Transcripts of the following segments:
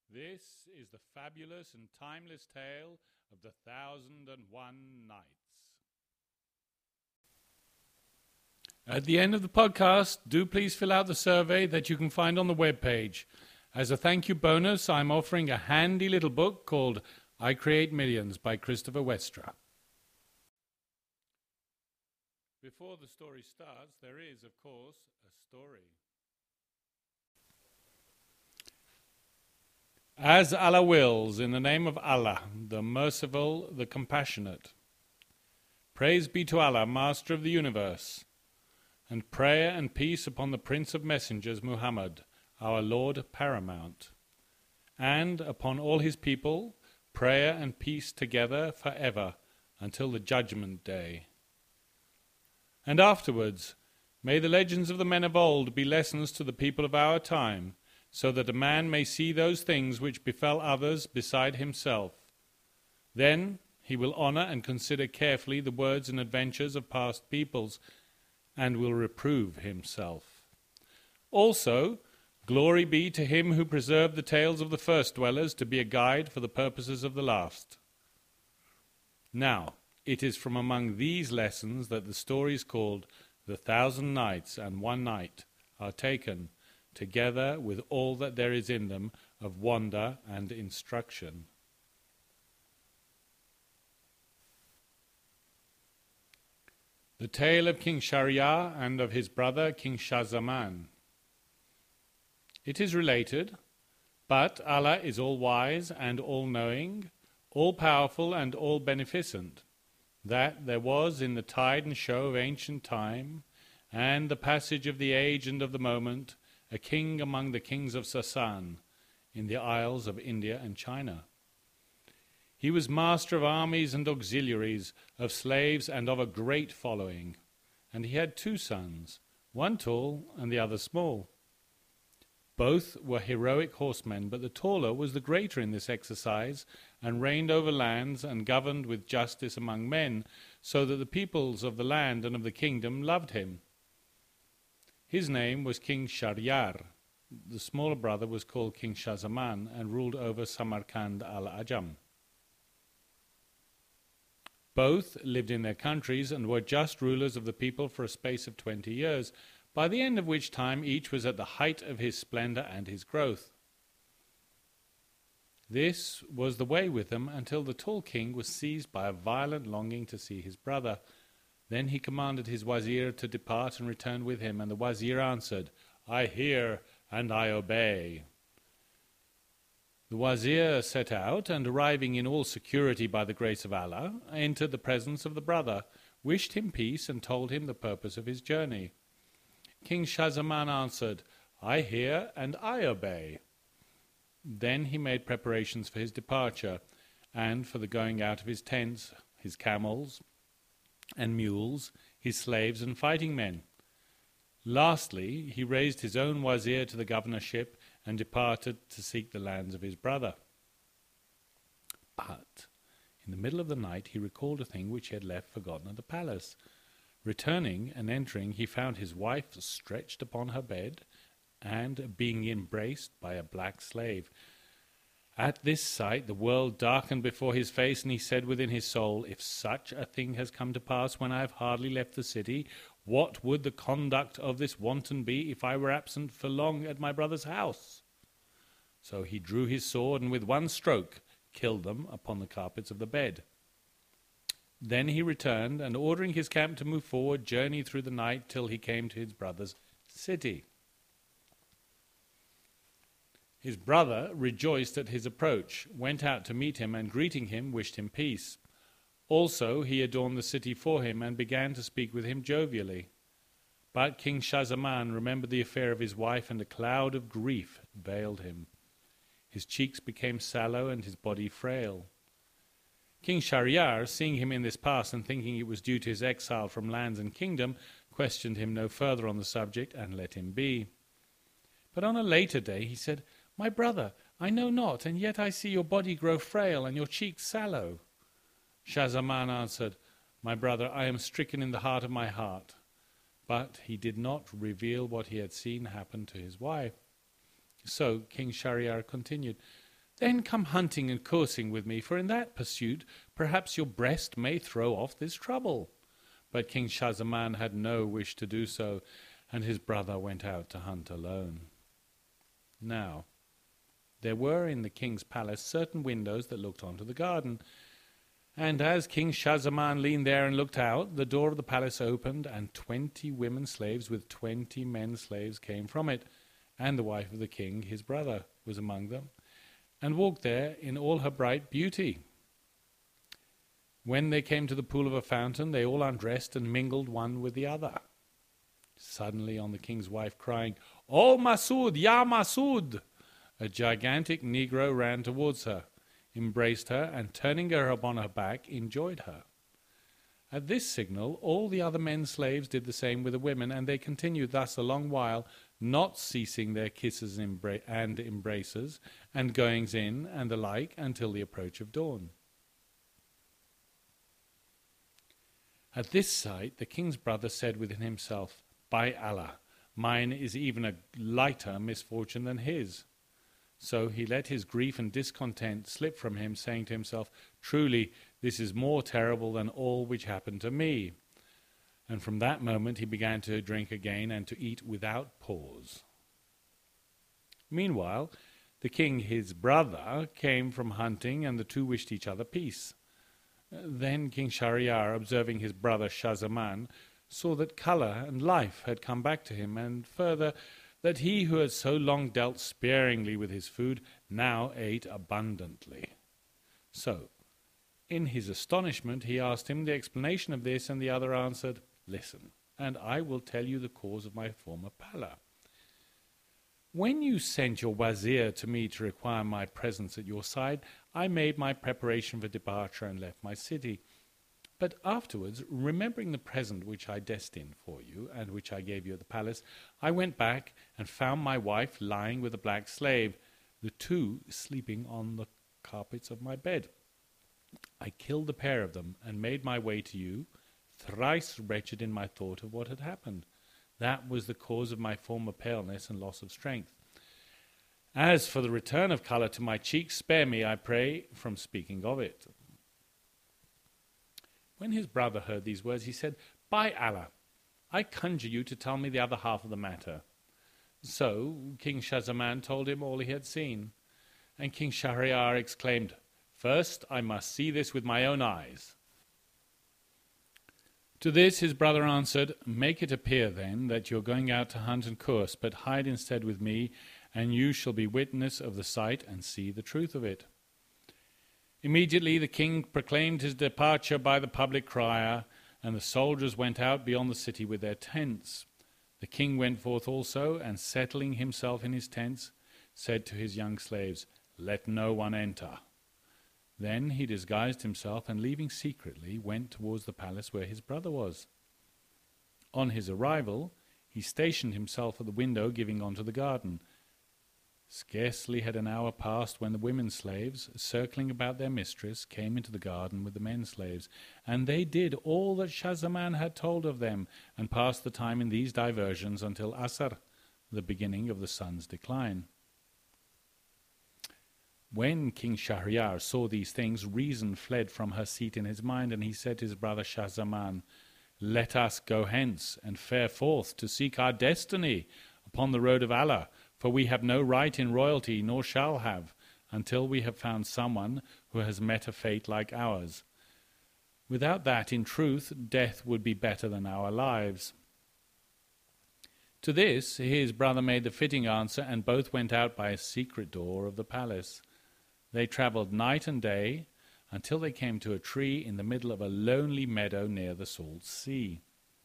This is the fabulous and timeless tale of the 1001 Nights. At the end of the podcast, do please fill out the survey that you can find on the webpage. As a thank you bonus, I'm offering a handy little book called I Create Millions by Christopher Westra. Before the story starts, there is, of course, a story. As Allah wills, in the name of Allah, the merciful, the compassionate. Praise be to Allah, Master of the universe, and prayer and peace upon the Prince of Messengers, Muhammad, our Lord paramount, and upon all his people, prayer and peace together forever, until the judgment day. And afterwards, may the legends of the men of old be lessons to the people of our time, so that a man may see those things which befell others beside himself. Then he will honor and consider carefully the words and adventures of past peoples, and will reprove himself. Also, glory be to him who preserved the tales of the first dwellers to be a guide for the purposes of the last. Now, it is from among these lessons that the stories called The 1000 Nights and One Night are taken, together with all that there is in them of wonder and instruction. The tale of King Shahryar and of his brother King Shah Zaman. It is related, but Allah is all-wise and all-knowing, all-powerful and all-beneficent, that there was in the tide and show of ancient time, and the passage of the age and of the moment, a king among the kings of Sasan, in the isles of India and China. He was master of armies and auxiliaries, of slaves and of a great following, and he had 2 sons, one tall and the other small. Both were heroic horsemen, but the taller was the greater in this exercise, and reigned over lands and governed with justice among men, so that the peoples of the land and of the kingdom loved him. His name was King Shahryar. The smaller brother was called King Shah Zaman and ruled over Samarkand al-Ajam. Both lived in their countries and were just rulers of the people for a space of 20 years, by the end of which time each was at the height of his splendor and his growth. This was the way with them until the tall king was seized by a violent longing to see his brother. Then he commanded his wazir to depart and return with him, and the wazir answered, I hear and I obey. The wazir set out, and arriving in all security by the grace of Allah, entered the presence of the brother, wished him peace, and told him the purpose of his journey. King Shah Zaman answered, I hear and I obey. Then he made preparations for his departure, and for the going out of his tents, his camels and mules, his slaves and fighting men. Lastly, he raised his own wazir to the governorship and departed to seek the lands of his brother. But in the middle of the night he recalled a thing which he had left forgotten at the palace. Returning and entering, he found his wife stretched upon her bed and being embraced by a black slave. At this sight the world darkened before his face, and he said within his soul, If such a thing has come to pass when I have hardly left the city, what would the conduct of this wanton be if I were absent for long at my brother's house? So he drew his sword, and with one stroke killed them upon the carpets of the bed. Then he returned, and ordering his camp to move forward, journeyed through the night till he came to his brother's city. His brother rejoiced at his approach, went out to meet him, and greeting him, wished him peace. Also he adorned the city for him, and began to speak with him jovially. But King Shah Zaman remembered the affair of his wife, and a cloud of grief veiled him. His cheeks became sallow, and his body frail. King Shahryar, seeing him in this pass, and thinking it was due to his exile from lands and kingdom, questioned him no further on the subject, and let him be. But on a later day he said, My brother, I know not, and yet I see your body grow frail, and your cheeks sallow. Shah Zaman answered, My brother, I am stricken in the heart of my heart. But he did not reveal what he had seen happen to his wife. So King Shahryar continued, Then come hunting and coursing with me, for in that pursuit perhaps your breast may throw off this trouble." But King Schahzaman had no wish to do so, and his brother went out to hunt alone. Now, there were in the king's palace certain windows that looked onto the garden, and as King Schahzaman leaned there and looked out, the door of the palace opened, and 20 women slaves with 20 men slaves came from it, and the wife of the king, his brother, was among them, and walked there in all her bright beauty. When they came to the pool of a fountain, they all undressed and mingled one with the other. Suddenly, on the king's wife crying, "O Masood, Ya Masood!" a gigantic negro ran towards her, embraced her, and turning her upon her back, enjoyed her. At this signal, all the other men slaves did the same with the women, and they continued thus a long while, not ceasing their kisses and embraces, and goings in, and the like, until the approach of dawn. At this sight, the king's brother said within himself, "By Allah, mine is even a lighter misfortune than his." So he let his grief and discontent slip from him, saying to himself, "Truly, this is more terrible than all which happened to me." And from that moment he began to drink again and to eat without pause. Meanwhile, the king, his brother, came from hunting, and the two wished each other peace. Then King Shahryar, observing his brother Schahzaman, saw that colour and life had come back to him, and further, that he who had so long dealt sparingly with his food now ate abundantly. So, in his astonishment, he asked him the explanation of this, and the other answered, "Listen, and I will tell you the cause of my former pallor. When you sent your wazir to me to require my presence at your side, I made my preparation for departure and left my city. But afterwards, remembering the present which I destined for you, and which I gave you at the palace, I went back and found my wife lying with a black slave, the two sleeping on the carpets of my bed. I killed the pair of them, and made my way to you, thrice wretched in my thought of what had happened. That was the cause of my former paleness and loss of strength. As for the return of colour to my cheeks, spare me, I pray, from speaking of it." When his brother heard these words, he said, "By Allah, I conjure you to tell me the other half of the matter." So King Schahzaman told him all he had seen. And King Shahryar exclaimed, "First I must see this with my own eyes." To this his brother answered, "Make it appear then that you are going out to hunt and course, but hide instead with me, and you shall be witness of the sight and see the truth of it." Immediately the king proclaimed his departure by the public crier, and the soldiers went out beyond the city with their tents. The king went forth also, and settling himself in his tents, said to his young slaves, "Let no one enter." Then he disguised himself, and leaving secretly, went towards the palace where his brother was. On his arrival, he stationed himself at the window giving onto the garden. Scarcely had an hour passed when the women slaves, circling about their mistress, came into the garden with the men slaves, and they did all that Schahzaman had told of them, and passed the time in these diversions until Asr, the beginning of the sun's decline. When King Shahryar saw these things, reason fled from her seat in his mind, and he said to his brother Schahzaman, "Let us go hence, and fare forth to seek our destiny upon the road of Allah, for we have no right in royalty, nor shall have, until we have found someone who has met a fate like ours. Without that, in truth, death would be better than our lives." To this his brother made the fitting answer, and both went out by a secret door of the palace. They travelled night and day until they came to a tree in the middle of a lonely meadow near the salt sea.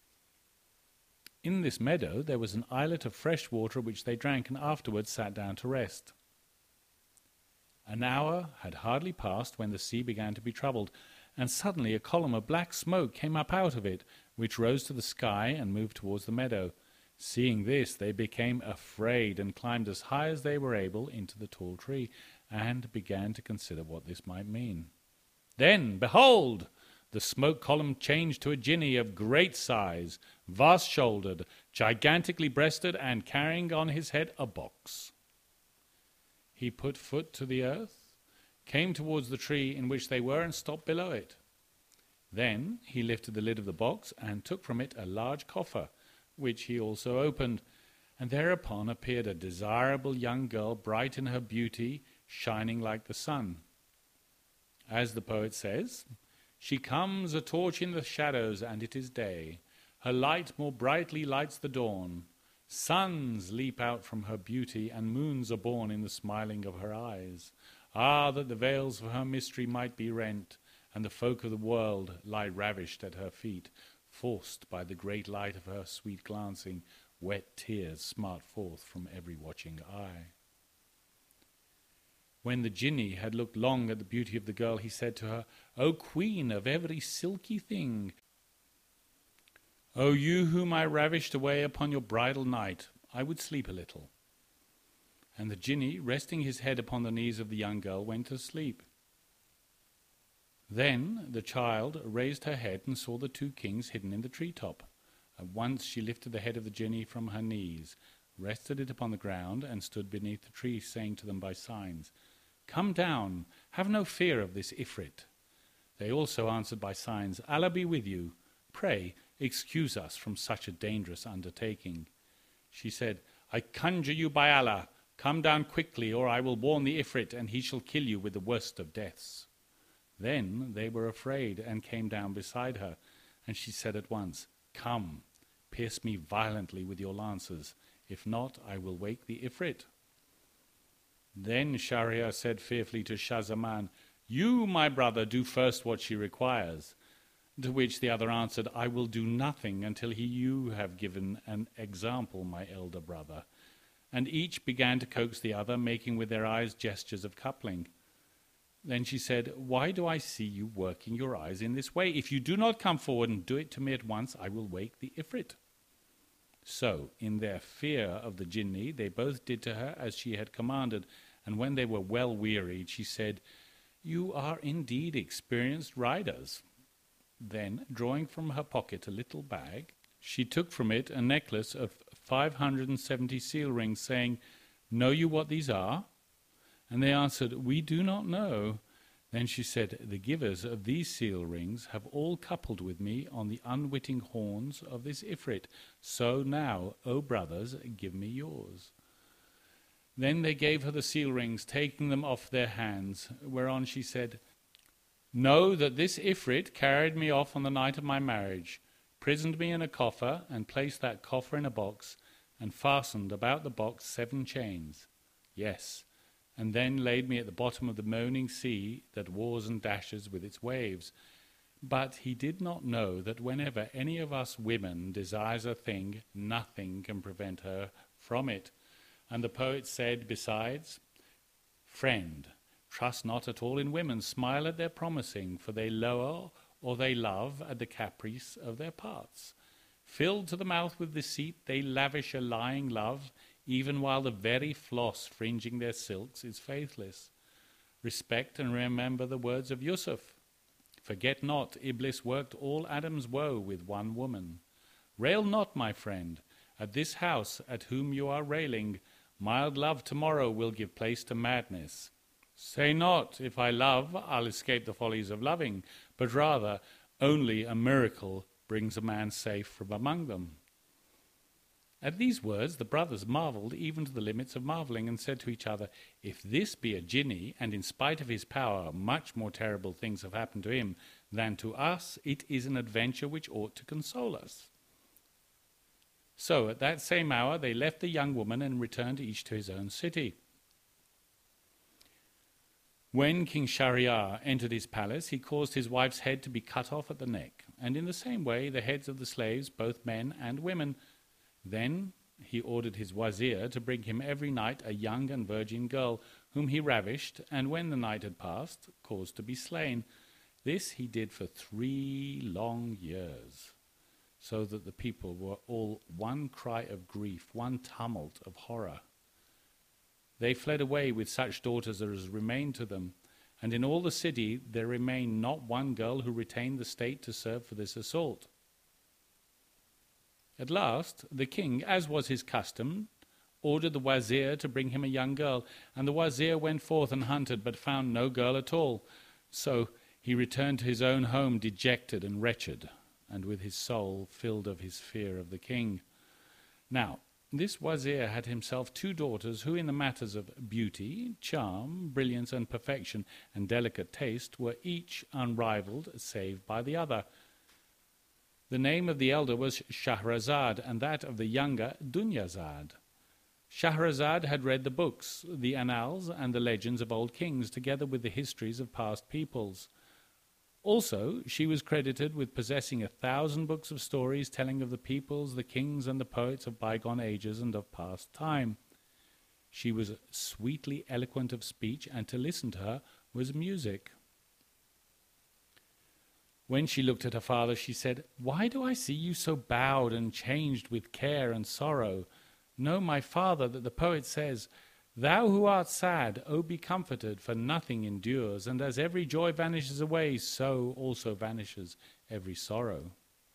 In this meadow there was an islet of fresh water which they drank, and afterwards sat down to rest. An hour had hardly passed when the sea began to be troubled, and suddenly a column of black smoke came up out of it, which rose to the sky and moved towards the meadow. Seeing this, they became afraid, and climbed as high as they were able into the tall tree, and began to consider what this might mean. Then, behold, the smoke column changed to a jinni of great size, vast-shouldered, gigantically breasted, and carrying on his head a box. He put foot to the earth, came towards the tree in which they were and stopped below it. Then he lifted the lid of the box and took from it a large coffer, which he also opened, and thereupon appeared a desirable young girl, bright in her beauty, shining like the sun. As the poet says, "She comes a torch in the shadows, and it is day. Her light more brightly lights the dawn. Suns leap out from her beauty, and moons are born in the smiling of her eyes. Ah, that the veils of her mystery might be rent, and the folk of the world lie ravished at her feet, forced by the great light of her sweet glancing, wet tears smart forth from every watching eye." When the Jinni had looked long at the beauty of the girl, he said to her, "O queen of every silky thing, O you whom I ravished away upon your bridal night, I would sleep a little." And the Jinni, resting his head upon the knees of the young girl, went to sleep. Then the child raised her head and saw the two kings hidden in the treetop. At once she lifted the head of the Jinni from her knees, rested it upon the ground, and stood beneath the tree, saying to them by signs, "Come down, have no fear of this Ifrit." They also answered by signs, "Allah be with you. Pray, excuse us from such a dangerous undertaking." She said, "I conjure you by Allah, come down quickly, or I will warn the Ifrit, and he shall kill you with the worst of deaths." Then they were afraid and came down beside her, and she said at once, "Come, pierce me violently with your lances. If not, I will wake the Ifrit." Then Shahryar said fearfully to Shah-Zaman, "You, my brother, do first what she requires." To which the other answered, "I will do nothing until you have given an example, my elder brother." And each began to coax the other, making with their eyes gestures of coupling. Then she said, "Why do I see you working your eyes in this way? If you do not come forward and do it to me at once, I will wake the Ifrit." So, in their fear of the Jinni, they both did to her as she had commanded, and when they were well wearied, she said, "You are indeed experienced riders." Then, drawing from her pocket a little bag, she took from it a necklace of 570 seal rings, saying, "Know you what these are?" And they answered, "We do not know." Then she said, "The givers of these seal rings have all coupled with me on the unwitting horns of this Ifrit. So now, O brothers, give me yours." Then they gave her the seal rings, taking them off their hands, whereon she said, "Know that this Ifrit carried me off on the night of my marriage, prisoned me in a coffer, and placed that coffer in a box, and fastened about the box 7 chains. Yes, and then laid me at the bottom of the moaning sea that wars and dashes with its waves. But he did not know that whenever any of us women desires a thing, nothing can prevent her from it." And the poet said besides, "Friend, trust not at all in women, smile at their promising, for they lower or they love at the caprice of their parts. Filled to the mouth with deceit, they lavish a lying love, even while the very floss fringing their silks is faithless. Respect and remember the words of Yusuf. Forget not, Iblis worked all Adam's woe with one woman. Rail not, my friend, at this house at whom you are railing. Mild love tomorrow will give place to madness. Say not, if I love, I'll escape the follies of loving, but rather, only a miracle brings a man safe from among them." At these words the brothers marvelled even to the limits of marvelling, and said to each other, "If this be a Jinni, and in spite of his power much more terrible things have happened to him than to us, it is an adventure which ought to console us." So at that same hour they left the young woman and returned each to his own city. When King Shahryar entered his palace, he caused his wife's head to be cut off at the neck, and in the same way the heads of the slaves, both men and women. Then he ordered his wazir to bring him every night a young and virgin girl, whom he ravished, and when the night had passed, caused to be slain. This he did for 3 long years, so that the people were all one cry of grief, one tumult of horror. They fled away with such daughters as remained to them, and in all the city there remained not one girl who retained the state to serve for this assault. At last the king, as was his custom, ordered the wazir to bring him a young girl, and the wazir went forth and hunted, but found no girl at all. So he returned to his own home dejected and wretched, and with his soul filled of his fear of the king. Now, this wazir had himself 2 daughters who in the matters of beauty, charm, brilliance and perfection and delicate taste were each unrivalled save by the other. The name of the elder was Shahrazad, and that of the younger Dunyazad. Shahrazad had read the books, the annals and the legends of old kings, together with the histories of past peoples. Also, she was credited with possessing 1,000 books of stories telling of the peoples, the kings, and the poets of bygone ages and of past time. She was sweetly eloquent of speech, and to listen to her was music. When she looked at her father, she said, "Why do I see you so bowed and changed with care and sorrow? Know, my father, that the poet says, 'Thou who art sad, O be comforted, for nothing endures, and as every joy vanishes away, so also vanishes every sorrow.'"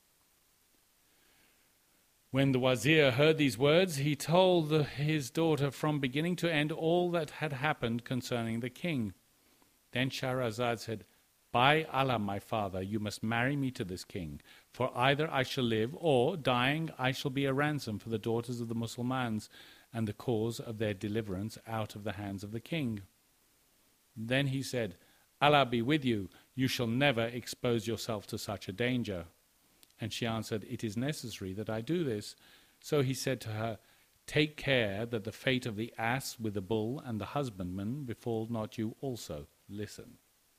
When the wazir heard these words, he told his daughter from beginning to end all that had happened concerning the king. Then Shahrazad said, "By Allah, my father, you must marry me to this king, for either I shall live, or, dying, I shall be a ransom for the daughters of the Mussulmans, and the cause of their deliverance out of the hands of the king." Then he said, "Allah be with you, you shall never expose yourself to such a danger." And she answered, "It is necessary that I do this." So he said to her, "Take care that the fate of the ass with the bull and the husbandman befall not you also. Listen."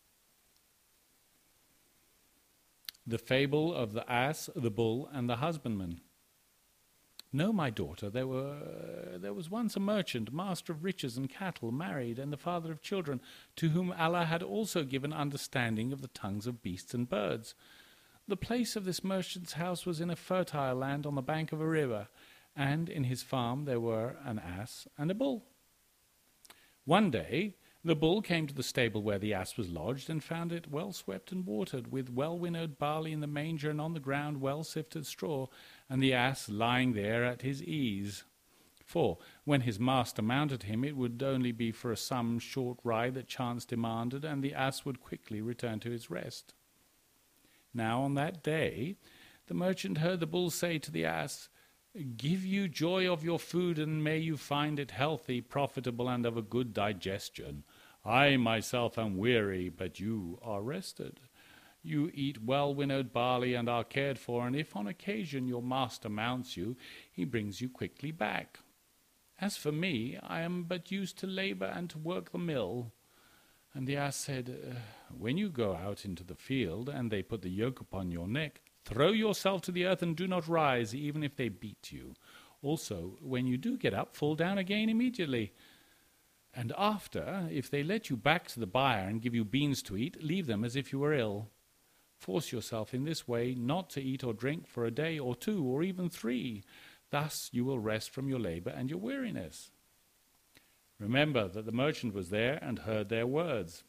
The fable of the ass, the bull, and the husbandman. "Know, my daughter, there was once a merchant, master of riches and cattle, married, and the father of children, to whom Allah had also given understanding of the tongues of beasts and birds. The place of this merchant's house was in a fertile land on the bank of a river, and in his farm there were an ass and a bull. One day the bull came to the stable where the ass was lodged, and found it well swept and watered, with well-winnowed barley in the manger, and on the ground well-sifted straw, and the ass lying there at his ease. For when his master mounted him, it would only be for some short ride that chance demanded, and the ass would quickly return to his rest. Now on that day the merchant heard the bull say to the ass, 'Give you joy of your food, and may you find it healthy, profitable, and of a good digestion. I myself am weary, but you are rested. You eat well-winnowed barley and are cared for, and if on occasion your master mounts you, he brings you quickly back. As for me, I am but used to labor and to work the mill.' And the ass said, 'When you go out into the field, and they put the yoke upon your neck, throw yourself to the earth and do not rise, even if they beat you. Also, when you do get up, fall down again immediately. And after, if they let you back to the byre and give you beans to eat, leave them as if you were ill. Force yourself in this way not to eat or drink for a day or 2 or even 3. Thus you will rest from your labor and your weariness.' Remember that the merchant was there and heard their words.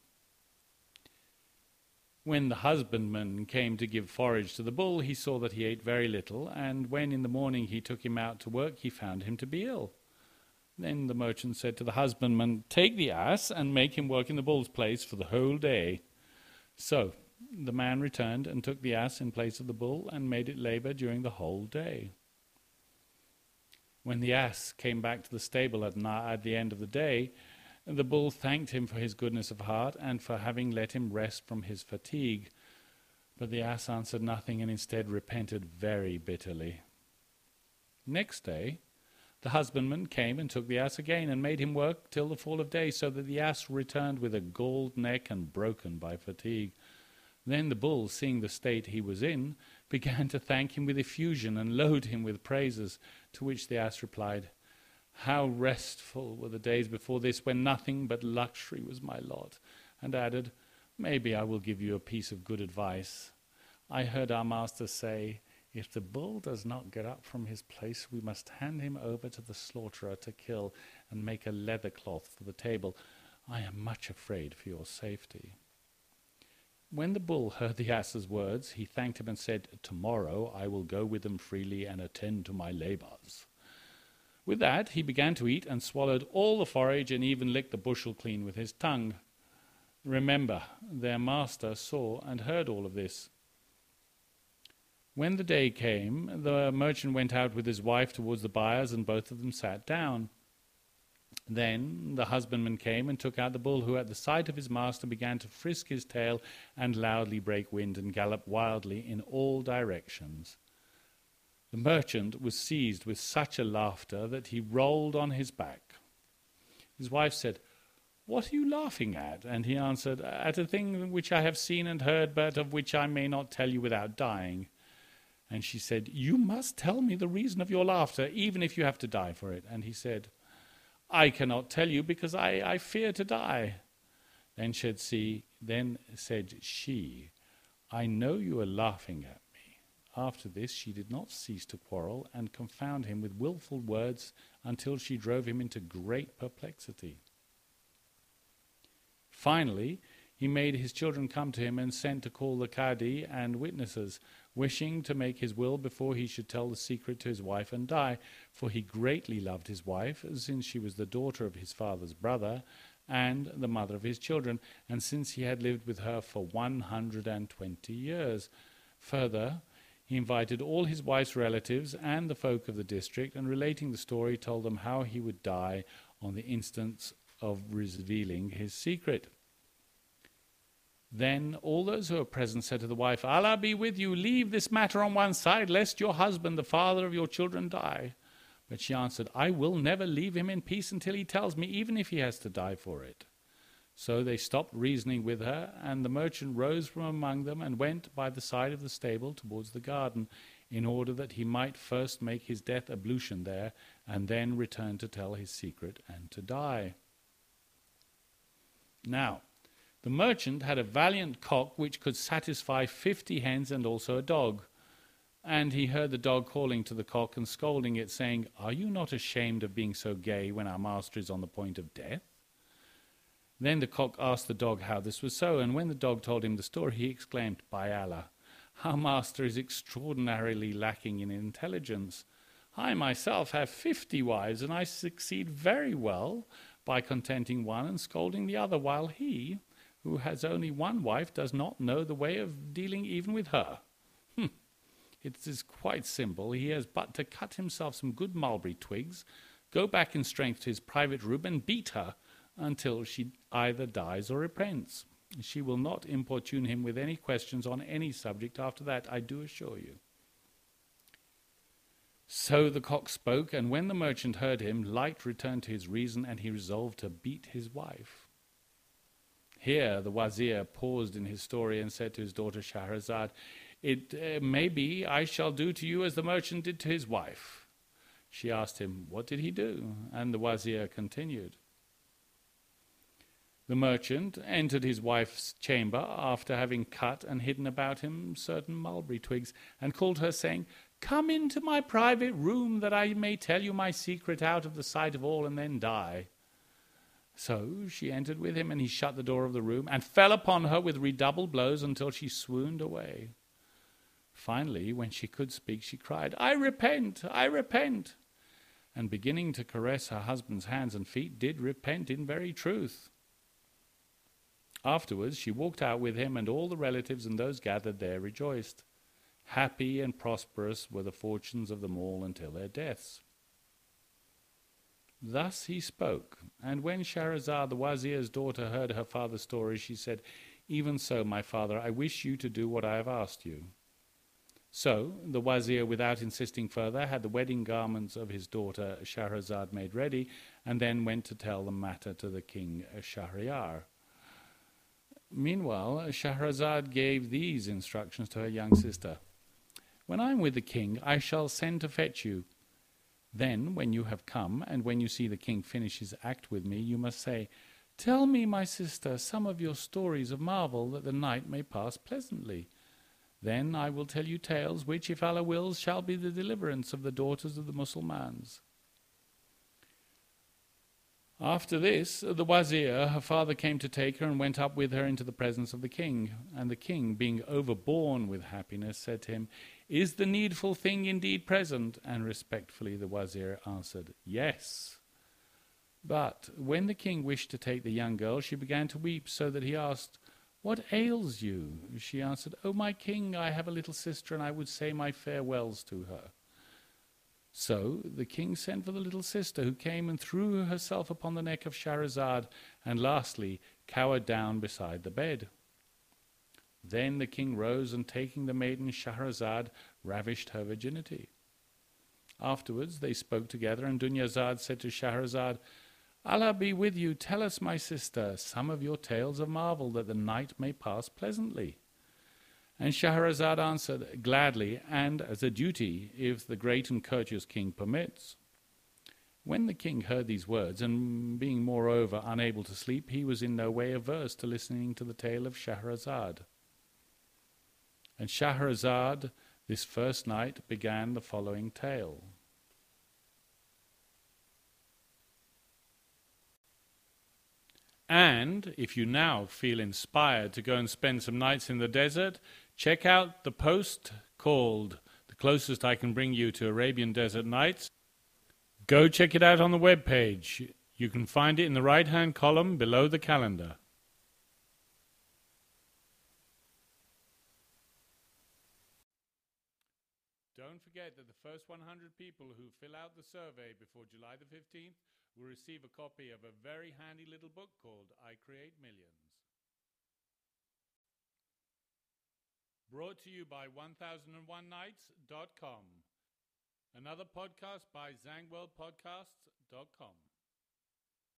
When the husbandman came to give forage to the bull, he saw that he ate very little, and when in the morning he took him out to work, he found him to be ill. Then the merchant said to the husbandman, 'Take the ass and make him work in the bull's place for the whole day.' So the man returned and took the ass in place of the bull and made it labor during the whole day. When the ass came back to the stable at the end of the day, the bull thanked him for his goodness of heart and for having let him rest from his fatigue. But the ass answered nothing, and instead repented very bitterly. Next day the husbandman came and took the ass again, and made him work till the fall of day, so that the ass returned with a galled neck and broken by fatigue. Then the bull, seeing the state he was in, began to thank him with effusion and load him with praises, to which the ass replied, 'How restful were the days before this, when nothing but luxury was my lot,' and added, 'Maybe I will give you a piece of good advice. I heard our master say, if the bull does not get up from his place, we must hand him over to the slaughterer to kill and make a leather cloth for the table. I am much afraid for your safety.' When the bull heard the ass's words, he thanked him and said, 'Tomorrow I will go with them freely and attend to my labors.' With that he began to eat and swallowed all the forage and even licked the bushel clean with his tongue. Remember, their master saw and heard all of this. When the day came, the merchant went out with his wife towards the buyers, and both of them sat down. Then the husbandman came and took out the bull, who at the sight of his master began to frisk his tail and loudly break wind and gallop wildly in all directions. The merchant was seized with such a laughter that he rolled on his back. His wife said, "What are you laughing at?" And he answered, "At a thing which I have seen and heard, but of which I may not tell you without dying." And she said, "You must tell me the reason of your laughter, even if you have to die for it." And he said, "I cannot tell you because I fear to die." Then said she, "I know you are laughing at me." After this she did not cease to quarrel and confound him with wilful words until she drove him into great perplexity. Finally, he made his children come to him and sent to call the Qadi and witnesses, wishing to make his will before he should tell the secret to his wife and die, for he greatly loved his wife, since she was the daughter of his father's brother and the mother of his children, and since he had lived with her for 120 years. Further, he invited all his wife's relatives and the folk of the district, and relating the story, told them how he would die on the instant of revealing his secret. Then all those who were present said to the wife, "Allah be with you, leave this matter on one side, lest your husband, the father of your children, die." But she answered, "I will never leave him in peace until he tells me, even if he has to die for it." So they stopped reasoning with her, and the merchant rose from among them and went by the side of the stable towards the garden, in order that he might first make his death ablution there, and then return to tell his secret and to die. Now, the merchant had a valiant cock which could satisfy 50 hens and also a dog. And he heard the dog calling to the cock and scolding it, saying, "Are you not ashamed of being so gay when our master is on the point of death?" Then the cock asked the dog how this was so, and when the dog told him the story, he exclaimed, "By Allah, our master is extraordinarily lacking in intelligence. I myself have 50 wives, and I succeed very well by contenting one and scolding the other, while he, who has only one wife, does not know the way of dealing even with her. It is quite simple. He has but to cut himself some good mulberry twigs, go back in strength to his private room, and beat her until she either dies or repents. She will not importune him with any questions on any subject after that, I do assure you." So the cock spoke, and when the merchant heard him, light returned to his reason, and he resolved to beat his wife. Here the wazir paused in his story and said to his daughter Shahrazad, "It may be I shall do to you as the merchant did to his wife." She asked him, "What did he do?" And the wazir continued. The merchant entered his wife's chamber after having cut and hidden about him certain mulberry twigs, and called her, saying, "Come into my private room, that I may tell you my secret out of the sight of all, and then die." So she entered with him, and he shut the door of the room, and fell upon her with redoubled blows until she swooned away. Finally, when she could speak, she cried, "I repent, I repent," and beginning to caress her husband's hands and feet, did repent in very truth. Afterwards she walked out with him, and all the relatives and those gathered there rejoiced. Happy and prosperous were the fortunes of them all until their deaths. Thus he spoke, and when Shahrazad the wazir's daughter heard her father's story, she said, "Even so, my father, I wish you to do what I have asked you." So the wazir, without insisting further, had the wedding garments of his daughter Shahrazad made ready, and then went to tell the matter to the king Shahryar. Meanwhile, Shahrazad gave these instructions to her young sister. "When I am with the king, I shall send to fetch you. Then, when you have come, and when you see the king finish his act with me, you must say, 'Tell me, my sister, some of your stories of marvel, that the night may pass pleasantly.' Then I will tell you tales which, if Allah wills, shall be the deliverance of the daughters of the Mussulmans." After this, the wazir, her father, came to take her and went up with her into the presence of the king. And the king, being overborne with happiness, said to him, "Is the needful thing indeed present?" And respectfully the wazir answered, "Yes." But when the king wished to take the young girl, she began to weep, so that he asked, "What ails you?" She answered, "O my king, I have a little sister, and I would say my farewells to her." So the king sent for the little sister, who came and threw herself upon the neck of Shahrazad, and lastly cowered down beside the bed. Then the king rose, and taking the maiden Shahrazad, ravished her virginity. Afterwards they spoke together, and Dunyazad said to Shahrazad, "Allah be with you, tell us, my sister, some of your tales of marvel, that the night may pass pleasantly." And Shahrazad answered, "Gladly, and as a duty, if the great and courteous king permits." When the king heard these words, and being moreover unable to sleep, he was in no way averse to listening to the tale of Shahrazad. And Shahrazad this first night began the following tale. And if you now feel inspired to go and spend some nights in the desert, check out the post called "The Closest I Can Bring You to Arabian Desert Nights." Go check it out on the webpage. You can find it in the right-hand column below the calendar. Don't forget that the first 100 people who fill out the survey before July the 15th will receive a copy of a very handy little book called I Create Millions. Brought to you by 1001nights.com. Another podcast by zangworldpodcasts.com.